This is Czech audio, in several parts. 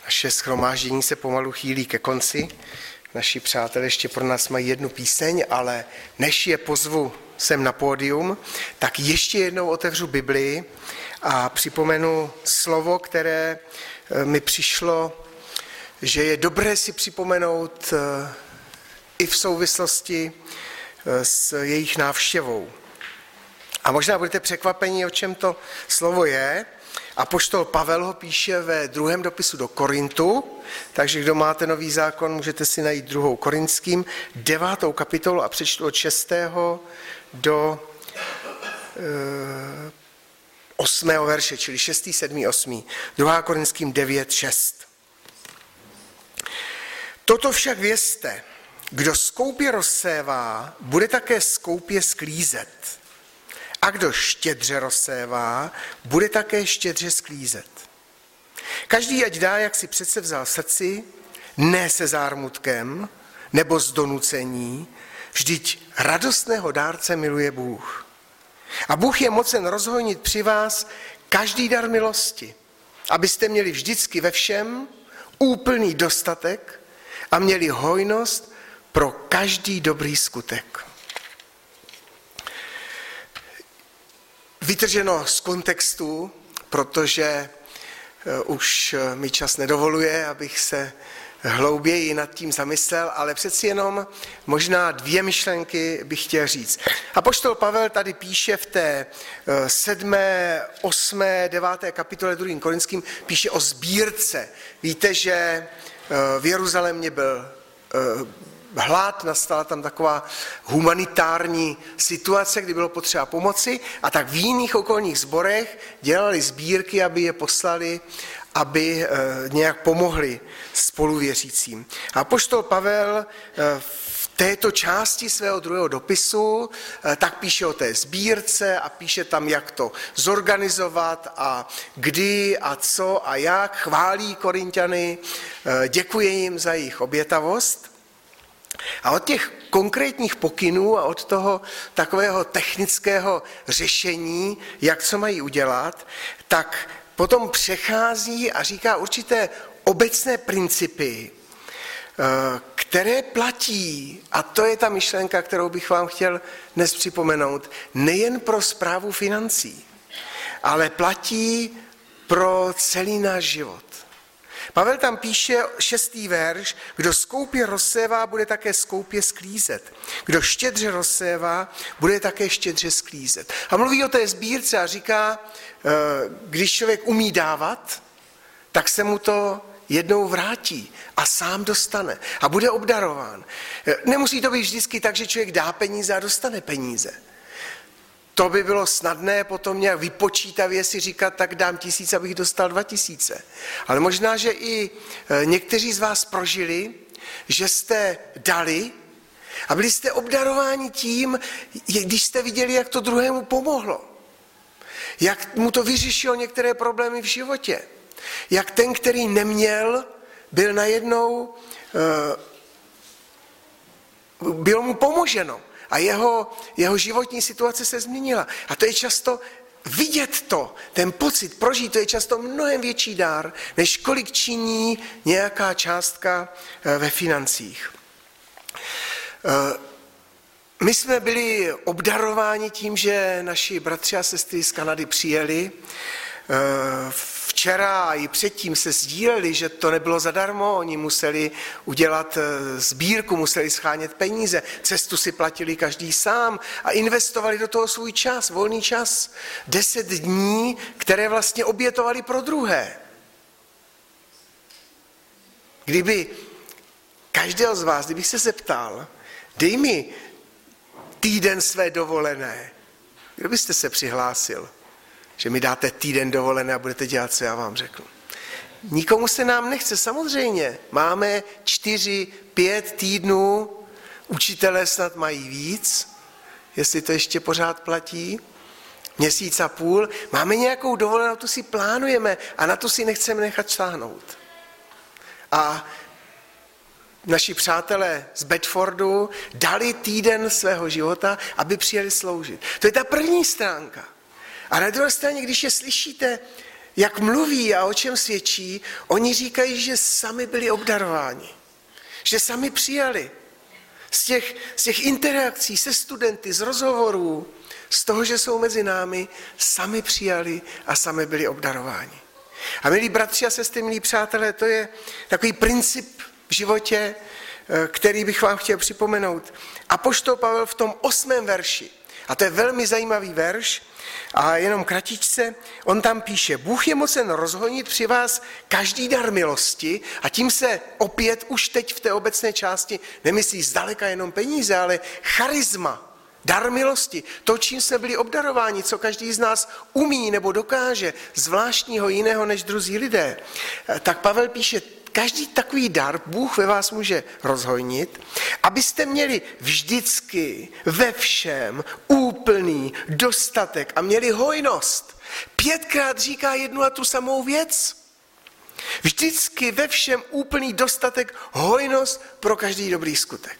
Naše shromáždění se pomalu chýlí ke konci. Naši přátelé ještě pro nás mají jednu píseň, ale než je pozvu sem na pódium, tak ještě jednou otevřu Biblii a připomenu slovo, které mi přišlo, že je dobré si připomenout i v souvislosti s jejich návštěvou. A možná budete překvapeni, o čem to slovo je. Apoštol Pavel ho píše ve 2. dopisu do Korintu, takže kdo máte Nový zákon, můžete si najít 2. Korinským, 9. kapitolu a přečtu od 6. do 8. verše, čili 6., 7., 8. 2. Korinským 9, 6. Toto však vězte, kdo skoupě rozsévá, bude také skoupě sklízet. A kdo štědře rozsévá, bude také štědře sklízet. Každý ať dá, jak si přece vzal v srdci, ne se zármutkem nebo z donucení, vždyť radostného dárce miluje Bůh. A Bůh je mocen rozhojnit při vás každý dar milosti, abyste měli vždycky ve všem úplný dostatek a měli hojnost pro každý dobrý skutek. Vytrženo z kontextu, protože už mi čas nedovoluje, abych se hlouběji nad tím zamyslel, ale přeci jenom možná 2 myšlenky bych chtěl říct. Apoštol Pavel tady píše v té 7., 8., 9. kapitole 2. Korinským, píše o sbírce. Víte, že v Jeruzalémě byl hlad, nastala tam taková humanitární situace, kdy bylo potřeba pomoci, a tak v jiných okolních sborech dělali sbírky, aby je poslali, aby nějak pomohli spoluvěřícím. A apoštol Pavel v této části svého 2. dopisu tak píše o té sbírce a píše tam, jak to zorganizovat a kdy a co a jak, chválí Korinťany, děkuje jim za jejich obětavost. A od těch konkrétních pokynů a od toho takového technického řešení, jak co mají udělat, tak potom přechází a říká určité obecné principy, které platí, a to je ta myšlenka, kterou bych vám chtěl dnes připomenout, nejen pro správu financí, ale platí pro celý náš život. Pavel tam píše 6. verš, kdo skoupě rozsévá, bude také skoupě sklízet. Kdo štědře rozsévá, bude také štědře sklízet. A mluví o té sbírce a říká, když člověk umí dávat, tak se mu to jednou vrátí a sám dostane a bude obdarován. Nemusí to být vždycky tak, že člověk dá peníze a dostane peníze. To by bylo snadné potom nějak vypočítavě si říkat, tak dám 1000, abych dostal 2000. Ale možná, že i někteří z vás prožili, že jste dali a byli jste obdarováni tím, když jste viděli, jak to druhému pomohlo. Jak mu to vyřešilo některé problémy v životě. Jak ten, který neměl, byl najednou, bylo mu pomoženo. A jeho životní situace se změnila. A to je často vidět to, ten pocit, prožít, to je často mnohem větší dár, než kolik činí nějaká částka ve financích. My jsme byli obdarováni tím, že naši bratři a sestry z Kanady přijeli. Včera a i předtím se sdíleli, že to nebylo zadarmo, oni museli udělat sbírku, museli schánět peníze, cestu si platili každý sám a investovali do toho svůj čas, volný čas, 10 dní, které vlastně obětovali pro druhé. Kdyby každého z vás, kdybych se zeptal, dej mi týden své dovolené, kdo byste se přihlásil? Že mi dáte týden dovolené a budete dělat, co já vám řeknu. Nikomu se nám nechce, samozřejmě. Máme 4-5 týdnů, učitelé snad mají víc, jestli to ještě pořád platí, 1,5 měsíce. Máme nějakou dovolenou, tu si plánujeme a na to si nechceme nechat šláhnout. A naši přátelé z Bedfordu dali týden svého života, aby přijeli sloužit. To je ta první stránka. A na druhé straně, když je slyšíte, jak mluví a o čem svědčí, oni říkají, že sami byli obdarováni. Že sami přijali z těch interakcí se studenty, z rozhovorů, z toho, že jsou mezi námi, sami přijali a sami byli obdarováni. A milí bratři a sestry, milí přátelé, to je takový princip v životě, který bych vám chtěl připomenout. Apoštol Pavel v tom 8. verši, a to je velmi zajímavý verš, a jenom kratičce, on tam píše, Bůh je mocen rozhojnit při vás každý dar milosti, a tím se opět už teď v té obecné části nemyslí zdaleka jenom peníze, ale charisma, dar milosti, to, čím jsme byli obdarováni, co každý z nás umí nebo dokáže, zvláštního jiného než druzí lidé. Tak Pavel píše, každý takový dar Bůh ve vás může rozhojnit, abyste měli vždycky ve všem úplný dostatek a měli hojnost. 5krát říká jednu a tu samou věc. Vždycky ve všem úplný dostatek, hojnost pro každý dobrý skutek.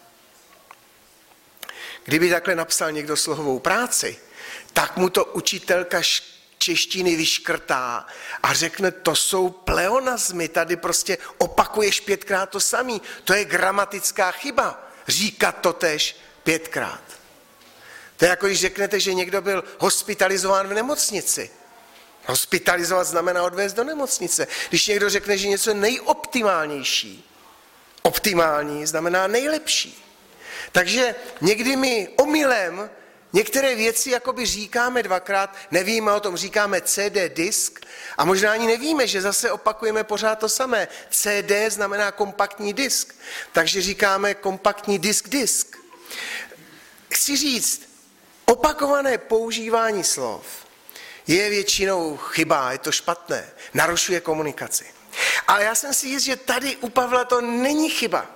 Kdyby takhle napsal někdo slohovou práci, tak mu to učitelka češtiny vyškrtá a řekne, to jsou pleonazmy, tady prostě opakuješ 5krát to samý, to je gramatická chyba, říkat to též 5krát. To je jako když řeknete, že někdo byl hospitalizován v nemocnici. Hospitalizovat znamená odvést do nemocnice. Když někdo řekne, že něco je nejoptimálnější, optimální znamená nejlepší. Takže někdy my omylem některé věci jakoby říkáme 2krát, nevíme o tom, říkáme CD disk a možná ani nevíme, že zase opakujeme pořád to samé. CD znamená kompaktní disk, takže říkáme kompaktní disk. Chci říct, opakované používání slov je většinou chyba, je to špatné, narušuje komunikaci. Ale já jsem si jist, že tady u Pavla to není chyba.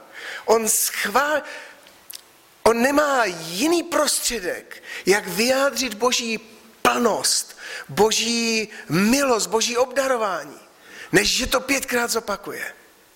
On nemá jiný prostředek, jak vyjádřit Boží plnost, Boží milost, Boží obdarování, než že to 5krát zopakuje.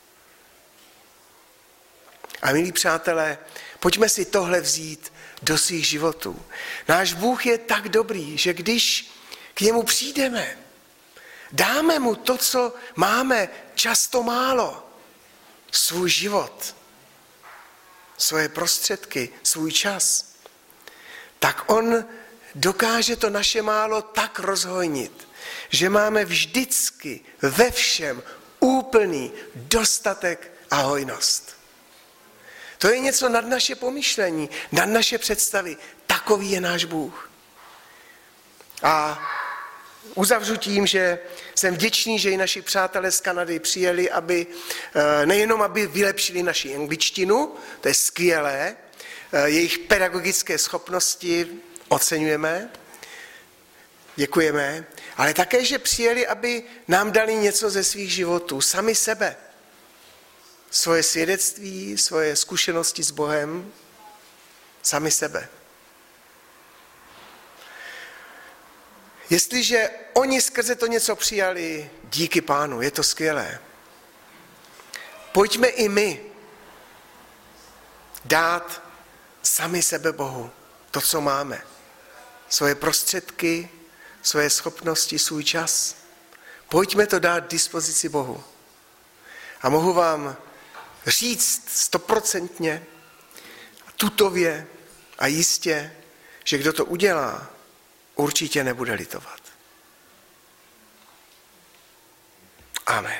A milí přátelé, pojďme si tohle vzít do svých životů. Náš Bůh je tak dobrý, že když k němu přijdeme, dáme mu to, co máme, často málo, svůj život, svoje prostředky, svůj čas, tak on dokáže to naše málo tak rozhojnit, že máme vždycky ve všem úplný dostatek a hojnost. To je něco nad naše pomyšlení, nad naše představy. Takový je náš Bůh. A uzavřu tím, že jsem vděčný, že i naši přátelé z Kanady přijeli, nejenom aby vylepšili naši angličtinu, to je skvělé, jejich pedagogické schopnosti oceňujeme, děkujeme, ale také, že přijeli, aby nám dali něco ze svých životů, sami sebe, svoje svědectví, svoje zkušenosti s Bohem, sami sebe. Jestliže oni skrze to něco přijali, díky Pánu, je to skvělé. Pojďme i my dát sami sebe Bohu, to, co máme. Svoje prostředky, svoje schopnosti, svůj čas. Pojďme to dát dispozici Bohu. A mohu vám říct 100% tutově a jistě, že kdo to udělá, určitě nebude litovat. Amen.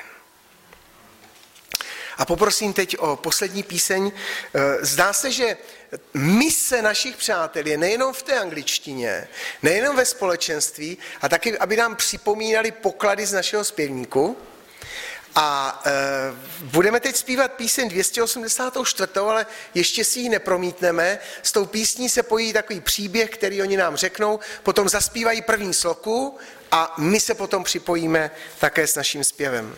A poprosím teď o poslední píseň. Zdá se, že mise našich přátel je nejenom v té angličtině, nejenom ve společenství, a taky, aby nám připomínali poklady z našeho zpěvníku. A budeme teď zpívat píseň 284, ale ještě si ji nepromítneme. S tou písní se pojí takový příběh, který oni nám řeknou, potom zaspívají první sloku a my se potom připojíme také s naším zpěvem.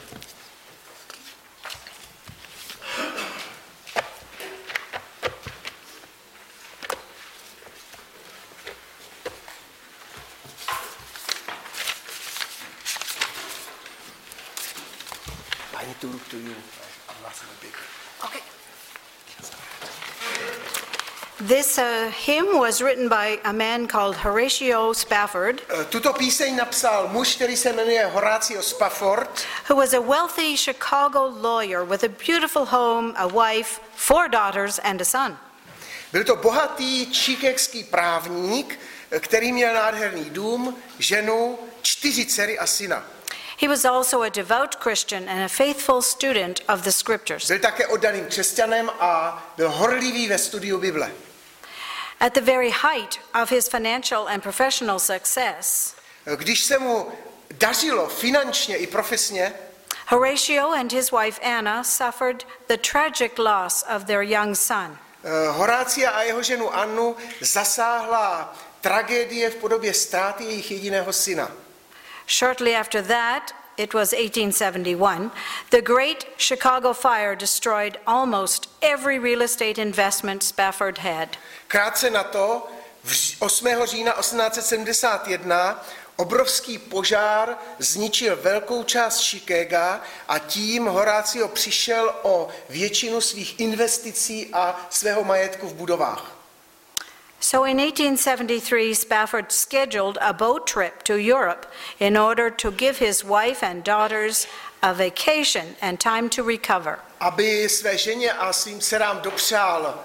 To look to you. I'm not so big. Okay. This hymn was written by a man called Horatio Spafford, Tuto píseň napsal muž, který se jmenuje Horatio Spafford, who was a wealthy Chicago lawyer with a beautiful home, a wife, 4 daughters, and a son. Byl to bohatý chicagský právník, který měl nádherný dům, ženu, 4 dcery a syna. He was also a devout Christian and a faithful student of the scriptures. Byl také oddaným křesťanem a byl horlivý ve studiu Bible. At the very height of his financial and professional success, Když se mu dařilo finančně i profesně, Horatio and his wife Anna suffered the tragic loss of their young son. Horácia a jeho ženu Annu zasáhla tragédie v podobě ztráty jejich jediného syna. Shortly after that, it was 1871, the Great Chicago Fire destroyed almost every real estate investment Spafford had. Krátce na to, 8. října 1871, obrovský požár zničil velkou část Chicaga a tím Horácio přišel o většinu svých investicí a svého majetku v budovách. So in 1873, Spafford scheduled a boat trip to Europe in order to give his wife and daughters a vacation and time to recover. Aby své ženě a svým dcerám dopřál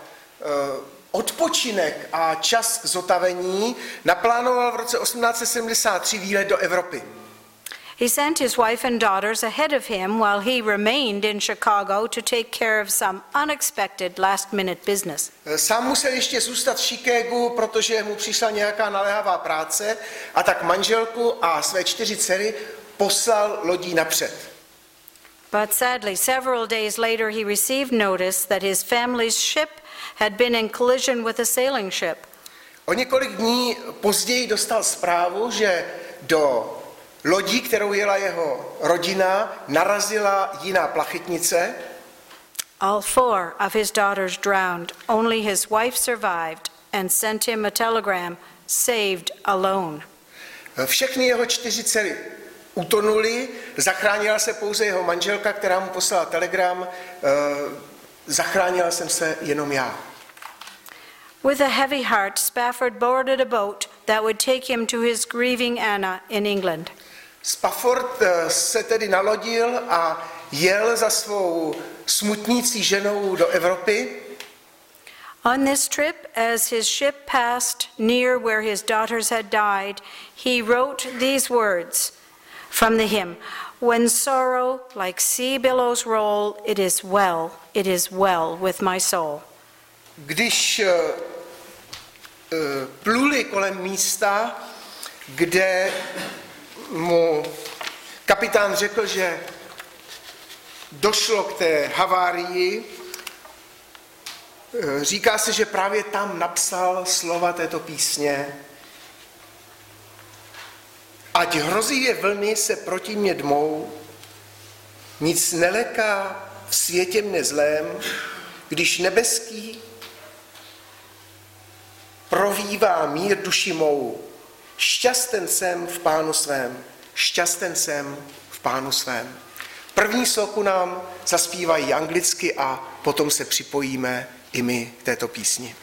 odpočinek a čas k zotavení, naplánoval v roce 1873 výlet do Evropy. He sent his wife and daughters ahead of him while he remained in Chicago to take care of some unexpected last-minute business. Sám musel ještě zůstat v Chicagu, protože mu přišla nějaká naléhavá práce, a tak manželku a své 4 dcery poslal lodí napřed. But sadly, several days later, he received notice that his family's ship had been in collision with a sailing ship. O několik dní později dostal zprávu, že do lodí, kterou jela jeho rodina, narazila jiná plachetnice. All 4 of his daughters drowned. Only his wife survived and sent him a telegram, saved alone. Všechny jeho 4 dcery utonuli, zachránila se pouze jeho manželka, která mu poslala telegram, zachránila jsem se jenom já. With a heavy heart, Spafford boarded a boat that would take him to his grieving Anna in England. Spafford se tedy nalodil a jel za svou smutnící ženou do Evropy. On this trip, as his ship passed near where his daughters had died, he wrote these words from the hymn: "When sorrow like sea billows roll, it is well with my soul." Když pluli kolem místa, kde mu kapitán řekl, že došlo k té havárii, říká se, že právě tam napsal slova této písně. Ať hrozivě vlny se proti mě dmou, nic neleká v světě mne zlém, když nebeský provívá mír duši mou. Šťasten jsem v Pánu svém, šťasten jsem v Pánu svém. První sloku nám zaspívají anglicky a potom se připojíme i my k této písni.